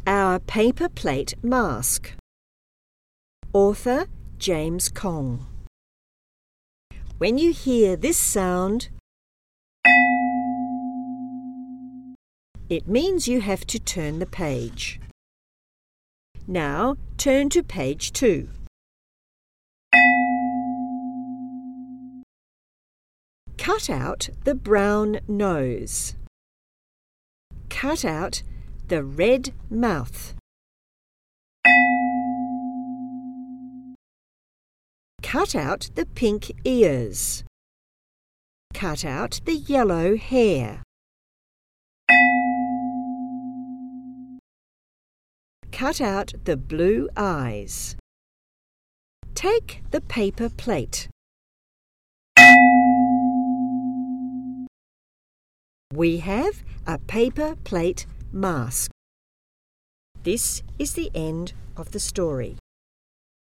Our paper plate mask. Author James Kong. When you hear this sound, it means you have to turn the page. Now turn to page 2. Cut out the brown nose. Cut out the red mouth. Cut out the pink ears. Cut out the yellow hair. Cut out the blue eyes. Take the paper plate. We have a paper plate mask. This is the end of the story.